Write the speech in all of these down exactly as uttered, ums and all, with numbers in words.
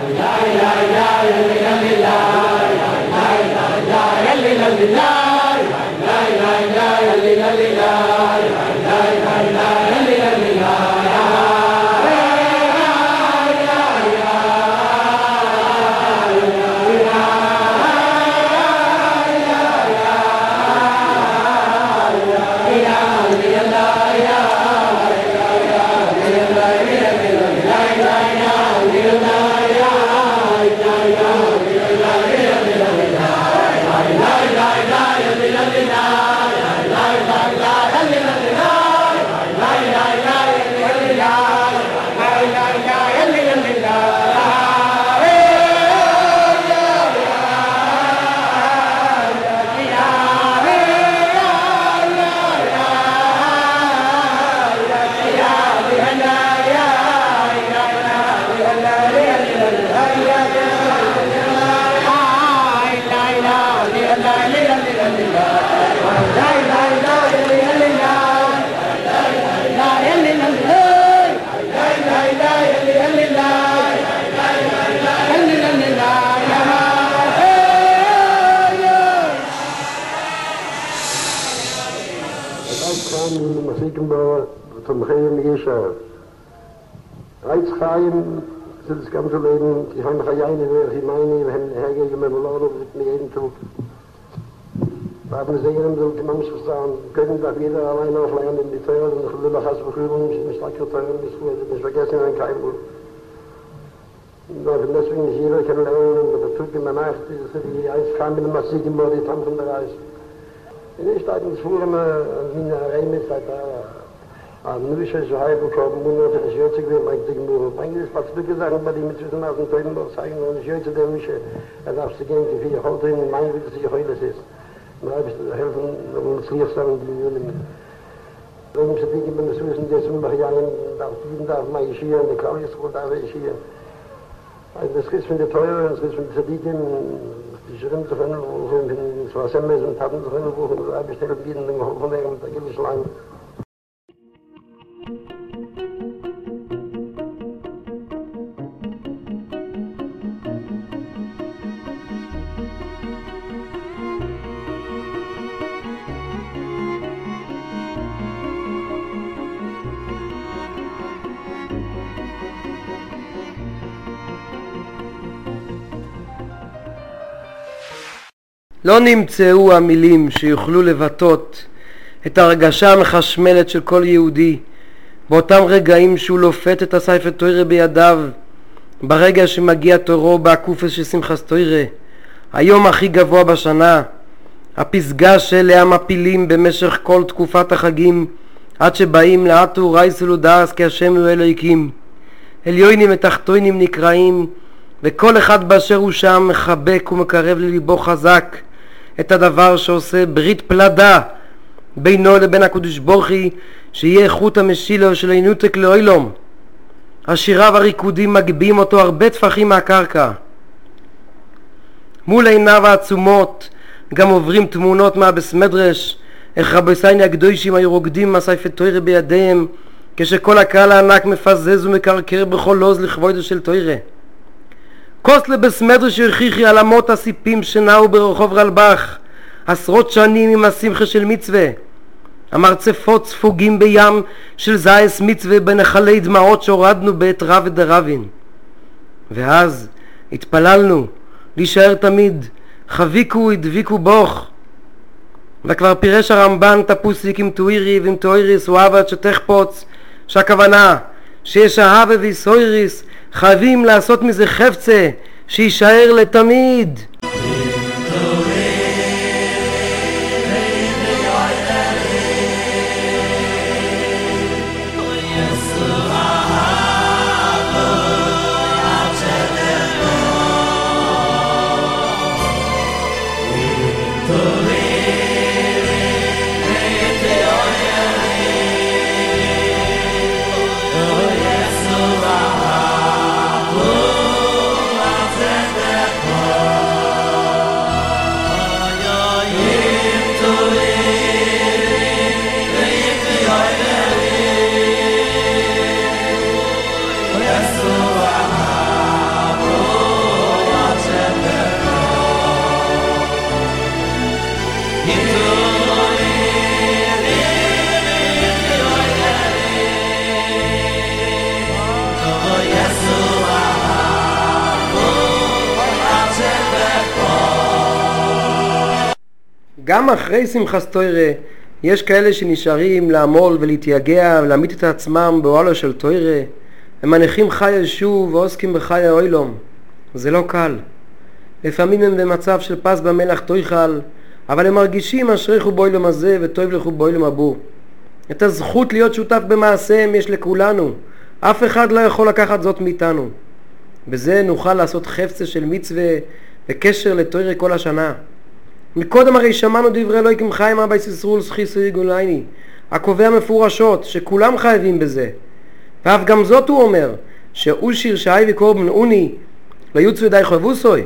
Zum Heim Jesha. Reizchaim, das ganze Leben, die haben Chayayne, die meine, wir haben hergegeben mit dem Lord, mit mir jeden Tag. Wir haben sehen, so die Menschen verstehen, können doch jeder allein auflernen in die Teuer, und ich will noch als Begründung, ich nicht starke Teuer, nicht vergessen, ein Keimbuch. Und deswegen ist jeder kennenlernen, und das tut in der Nacht, die Reizchaim in der Massig im Bord, die tanzen der Reis. In der Stadt, das fuhren wir in der Reihe seit nu is er zo hij bekomen, moet nog een jeugd weer, maar ik denk nog, maar ik is wat stukken zeggen, maar die met tussen als een tweede nog zeggen, en een jeugd der wische, en als ze geen te veel houden, in mijn wil ze heel is. Maar heb je helfen, om het liefst aan die jullie. Dan is het ik ben de zussen, die zijn nog jaren, dat jeden dag mij hier, en de klauw is goed, daar is hier. Das ist von der Teuer, das ist von der Zadikin, die Schirm zu finden, wo sie in zwei Semmes und Taten zu finden, wo sie da bestellt bieten, den Hof von der, und da gibt es lang. לא נמצאו המילים שיוכלו לבטאות את ההרגשה המחשמלת של כל יהודי באותם רגעים שהוא לופת את הספר תורה בידיו, ברגע שמגיע תורו בעקופס של שמחת תורה, היום הכי גבוה בשנה, הפסגה שאליה מפילים במשך כל תקופת החגים עד שבאים לאתו רייס ולודס כי השם הוא אלוהיקים. עליונים ותחתונים נקראים, וכל אחד באשר הוא שם מחבק ומקרב לליבו חזק את הדבר שעושה ברית פלדה בינו לבין הקדוש ברוך הוא, שיהיה חוט המשילו של עינותק לאוילום. השירה והריקודים מגביהים אותו הרבה טפחים מהקרקע. מול עיניו העצומות גם עוברים תמונות מהבס מדרש, איך רבי סייני הקדושים היו רוקדים מהספר תורה בידיהם, כשכל הקהל הענק מפזז ומקרקר בכל לוז לכבודו של תורה. כוס לבס מדרש הכריחי על אמות הסיפים שנעו ברחוב רלב"ח עשרות שנים עם השמחה של מצווה. המרצפות ספוגים בים של זייס מצווה בנחלי דמעות שהורדנו בעת רב ודרבין. ואז התפללנו להישאר תמיד, חביקו הדביקו בוך. וכבר פירש הרמב"ן את הפוסיק עם תוירי ועם תויריס ואהבת שתחפוץ, שהכוונה שיש אהבה ויסויריס חייבים לעשות מזה חפצה שישאר לתמיד. Oh גם אחרי שמחת תורה יש כאלה שנשארים לעמול ולהתייגע ולהמית את עצמם באוהלו של תורה. הם מניחים חי ישוב ועוסקים בחי האוילום. זה לא קל. לפעמים הם במצב של פס במלח תויכל, אבל הם מרגישים אשריכו באוילום הזה וטוב לכו באוילום הבו. את הזכות להיות שותף במעשיהם יש לכולנו. אף אחד לא יכול לקחת זאת מאיתנו. בזה נוכל לעשות חפצה של מצווה וקשר לתורה כל השנה. מקודם הרי שמענו דברי אלוהים חיים אבא יששרול סחיסו יגולייני, הקובע מפורשות שכולם חייבים בזה. ואף גם זאת הוא אומר, שאושיר שעי וקורבן אוני לא יוצאו ידי חבוסוי.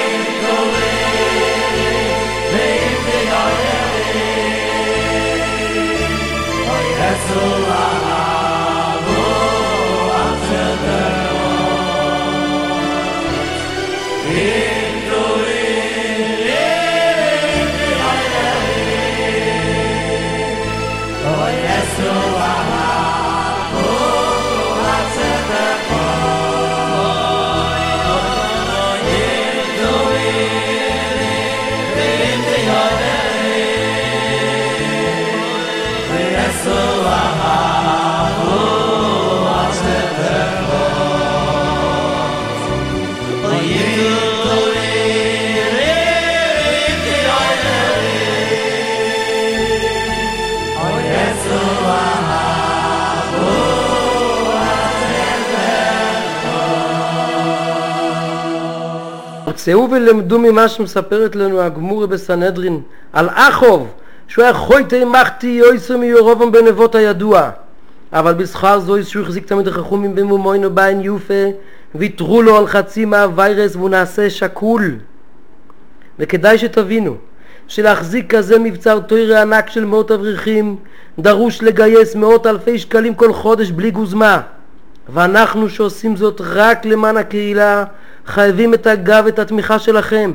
צאו ולמדו ממה שמספרת לנו הגמורה בסנהדרין על אחוב, שהוא היה חויטי מחתי יויסר מיורובם בנבות הידוע, אבל בשכר זו שהוא החזיק תמיד החכומים במומוינו בעין יופה ויתרו לו על חצי מהווירס והוא נעשה שקול. וכדאי שתבינו שלהחזיק כזה מבצר תורה ענק של מאות אברכים דרוש לגייס מאות אלפי שקלים כל חודש בלי גוזמה, ואנחנו שעושים זאת רק למען הקהילה חייבים את הגב ואת התמיכה שלכם.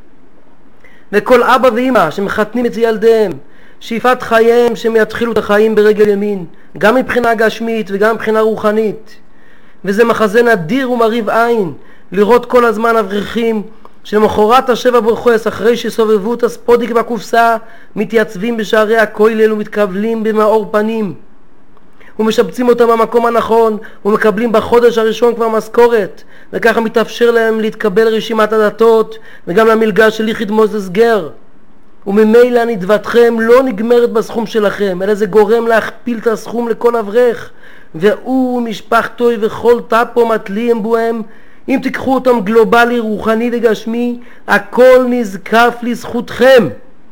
וכל אבא ואמא שמחתנים את ילדיהם שאיפת חייהם שהם יתחילו את החיים ברגל ימין, גם מבחינה גשמית וגם מבחינה רוחנית. וזה מחזה נדיר ומריב עין לראות כל הזמן אברכים שלמחרת השבע ברכוס אחרי שסובבו את הספודיק בקופסה מתייצבים בשערי הכולל ומתקבלים במאור פנים ומשבצים אותם במקום הנכון ומקבלים בחודש הראשון כבר משכורת, וככה מתאפשר להם להתקבל רשימת הדתות וגם למלגה של יחיד מוזס גר. וממילא נדבתכם לא נגמרת בסכום שלכם, אלא זה גורם להכפיל את הסכום לכל אברך, והוא משפחתו וכל טאפו מתליהם בוהם. אם תיקחו אותם גלובלי, רוחני וגשמי, הכל נזקף לזכותכם.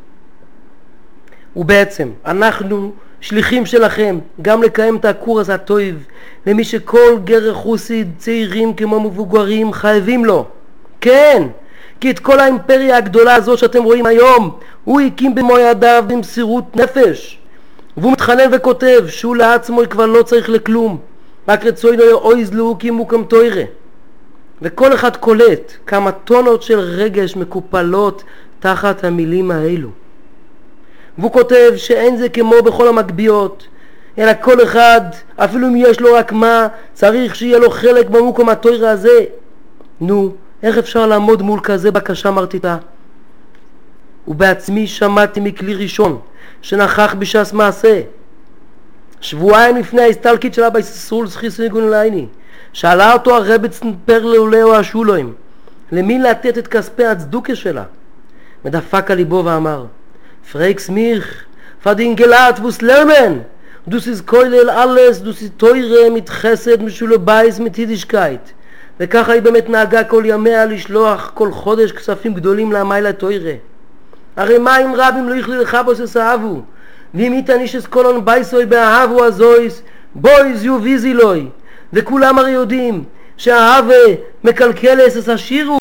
ובעצם אנחנו שליחים שלכם גם לקיים את הקורס הטוב למי שכל גר חוסיד צעירים כמו מבוגרים חייבים לו. כן, כי את כל האימפריה הגדולה הזאת שאתם רואים היום הוא הקים במו ידיו במסירות נפש, והוא מתחנן וכותב שהוא לעצמו כבר לא צריך לכלום, רק רצונו יאויז לו כי מוקם תוירה. וכל אחד קולט כמה טונות של רגש מקופלות תחת המילים האלו. והוא כותב שאין זה כמו בכל המקביעות, אלא כל אחד, אפילו אם יש לו רק מה, צריך שיהיה לו חלק במקום התוירה הזה. נו, איך אפשר לעמוד מול כזה בקשה מרטיטה? ובעצמי שמעתי מכלי ראשון שנכח בשעס מעשה. שבועיים לפני ההסתלקית של אבא יששרול סחיסו יגולייני, שאלה אותו הרבץ פרלאולאו השולוים למי לתת את כספי הצדוקה שלה. מדפק על ליבו ואמר, פריקס מיך, פדין גלעת ווס לרמן, דוס איז קוילל אלס, דוס איז תוירה מתחסד משולו בייס מתידישקייט. וככה היא באמת נהגה כל ימיה לשלוח כל חודש כספים גדולים לעמיילה תוירה. הרי מים רבים לא יכלי לך בוס אסאבו, ואם איתן איש אסקולון בייסוי באהבו הזויס, בויז יו ויזי לוי. וכולם הרי יודעים שהאהבה מקלקלס אס השירו.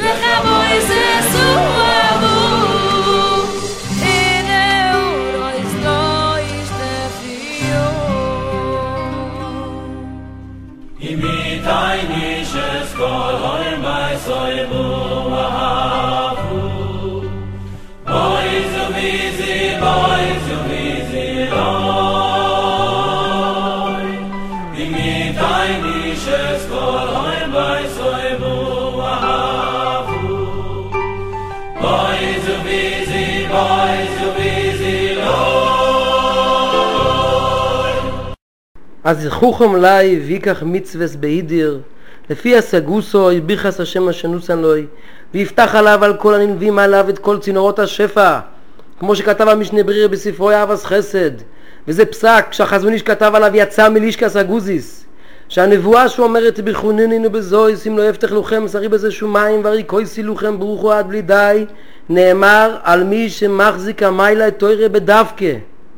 In אז יחוכם לי ויקח מצווס בהידיר לפי הסגוסו יביחס השם השנוסן לוי ויפתח עליו על כל הנלווים עליו את כל צינורות השפע, כמו שכתב המשנה בריר בספרו יאבס חסד. וזה פסק שהחזון איש כתב עליו יצא מלישקס הגוזיס, שהנבואה שאומרת בחוננינו בזויס אם לא יפתח לכם שרי בזה שומיים ורי כויסי לכם ברוכו עד בלי די, נאמר על מי שמחזיק המיילה את תוירה בדווקא.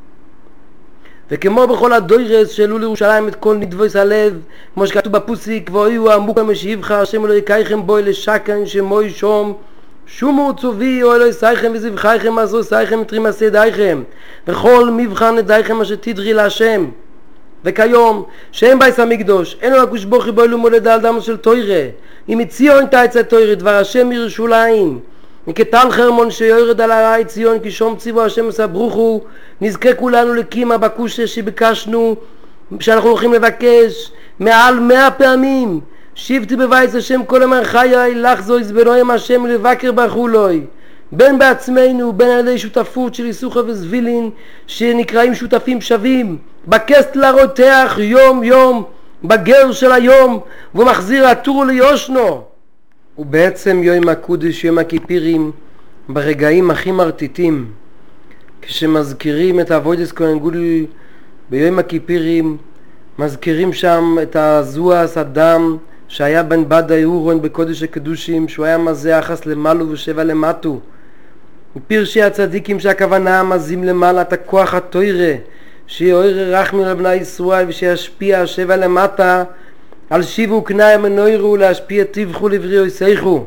וכמו בכל הדוירס שעלו לירושלים את כל נדבויס הלב, כמו שכתוב בפוסיק ואויו עמוקה משיבך השם אלוהי קייכם בוי לשקן שמוי שום שומו צובי או אלוהי סייכם וזבחייכם עשו סייכם ותרימסי ידייכם וכל מבחן ידייכם אשר תדרי להשם. וכיום שאין בייס המקדוש אין לו הקדוש ברוך הוא באלו מולד על דם של תוירה, אם מציון תעצה תוירה דבר השם מירושלים וכתן חרמון שיורד על הרי ציון כי שום ציבו השם עשה ברוכו. נזכה כולנו לקימה בקושה שביקשנו, שאנחנו הולכים לבקש מעל מאה פעמים, שבתי בבית השם כל אמר חיי לך זו יזבנוים השם לבקר בחולוי, בין בעצמנו בין על ידי שותפות של איסוחה וזבילין שנקראים שותפים שווים בקסטלה רותח יום יום בגר של היום ומחזיר הטור ליושנו. ובעצם יום הקודש יום הכיפירים ברגעים הכי מרטיטים, כשמזכירים את אבוידס כהן גודל ביום הכיפירים, מזכירים שם את הזועס אדם שהיה בן בדאי אורון בקודש הקדושים, שהוא היה מזה אחס למעלו ושבע למטו. מפרשי הצדיקים שהכוונה מזים למעלה את הכוח התוירה שיעורר רחמים על בני ישראל ושישפיע שבע למטה על שיבו קנאי מנוירו להשפיע תבחו לבריאו יסייחו.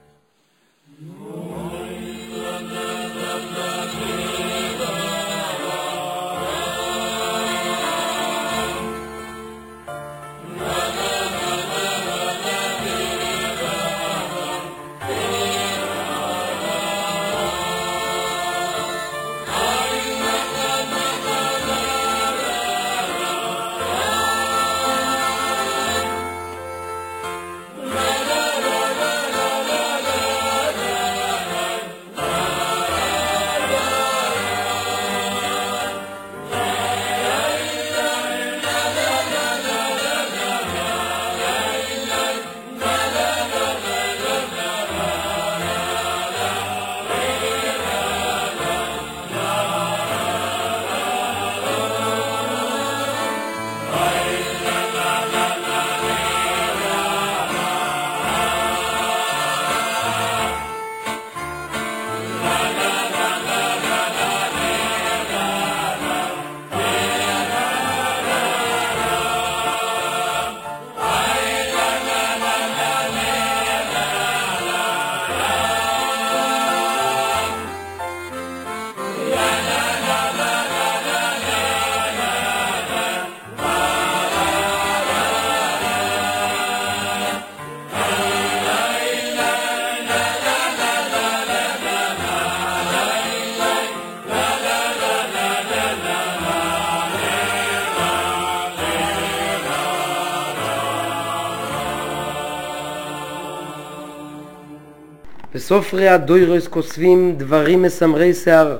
בסופרי הדוירוס כוספים דברים מסמרי שיער.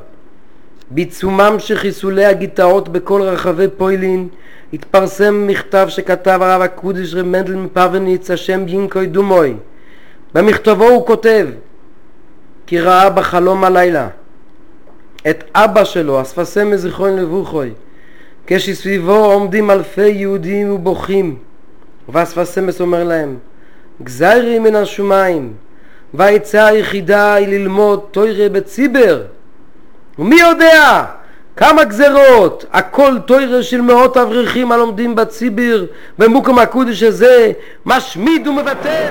בעיצומם שחיסולי הגיטאות בכל רחבי פוילין התפרסם מכתב שכתב הרב הקודש רב מנדל מפרניץ השם ינקוי דומוי. במכתבו הוא כותב כי ראה בחלום הלילה את אבא שלו אספסם מזיכרון לבוכוי כשסביבו עומדים אלפי יהודים ובוכים, ואספסמס אומר להם גזירי מן השומיים והעצה היחידה היא ללמוד תוירה בציבר, ומי יודע כמה גזרות הכל תוירה של מאות אברכים הלומדים בציבר במוקם הקודש הזה משמיד ומבטל.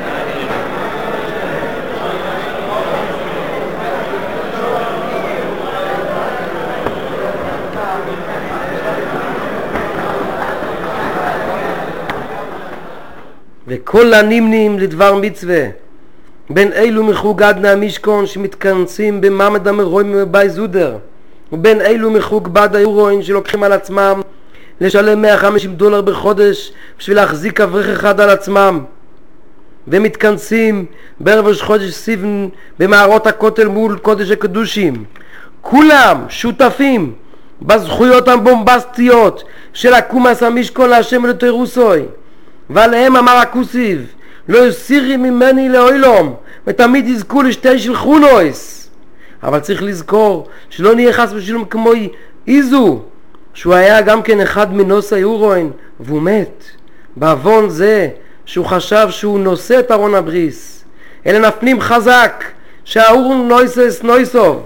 וכל הנמנים לדבר מצווה בין אלו מחוגגנה המשכון שמתכנסים במעמד המרומים ובאי זודר ובין אלו מחוג בד היורואין שלוקחים על עצמם לשלם מאה וחמישים דולר בחודש בשביל להחזיק אברך אחד על עצמם, ומתכנסים בערב ראש חודש סיוון במערות הכותל מול קודש הקדושים, כולם שותפים בזכויות הבומבסטיות של הקומס המשכון להשם ולתירוסוי, ועליהם אמר הכוסיב לא יסירי ממני לאוילום, ותמיד יזכו לשתי שלחונויס. אבל צריך לזכור שלא נהיה חס ושלום כמו איזו, שהוא היה גם כן אחד מנוס היורואין והוא מת בעוון זה שהוא חשב שהוא נושא את ארון הבריס, אלא נפנים חזק שהאורון נויסס נויסוב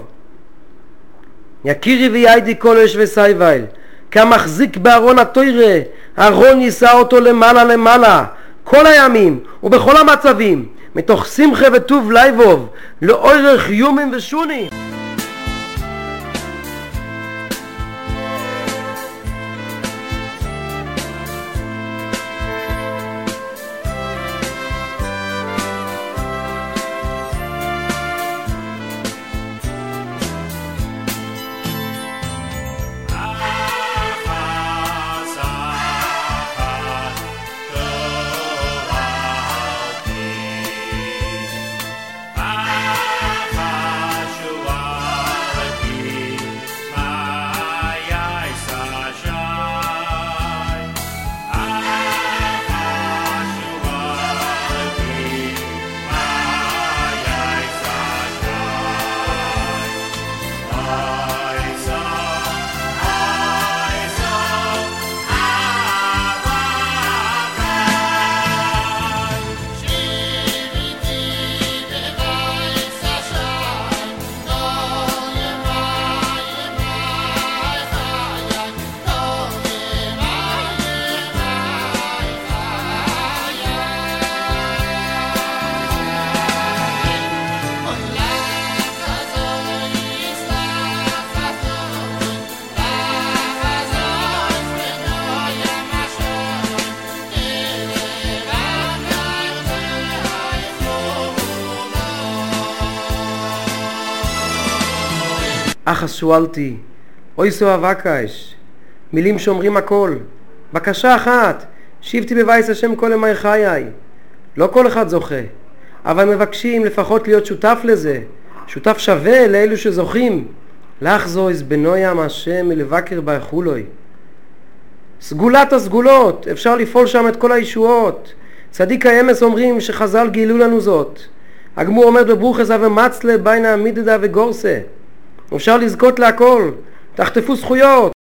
יקירי וייידי קולש וסייבייל, כמחזיק בארון התוירה, ארון יישא אותו למעלה למעלה כל הימים ובכל המצבים, מתוך שמחה וטוב לייבוב לאורך יומים ושונים. אחס שואלתי, אוי סו אבקש, מילים שאומרים הכל, בקשה אחת, שיבתי בבייס השם כל ימי חיי. לא כל אחד זוכה, אבל מבקשים לפחות להיות שותף לזה, שותף שווה לאלו שזוכים. לך זו הזבנוים השם מלבקר באכולוי. סגולת הסגולות, אפשר לפעול שם את כל הישועות. צדיק האמס אומרים שחז"ל גילו לנו זאת. הגמור עומד בברוכס ומצלה בין העמידדה וגורסה. אפשר לזכות להכל, תחטפו זכויות,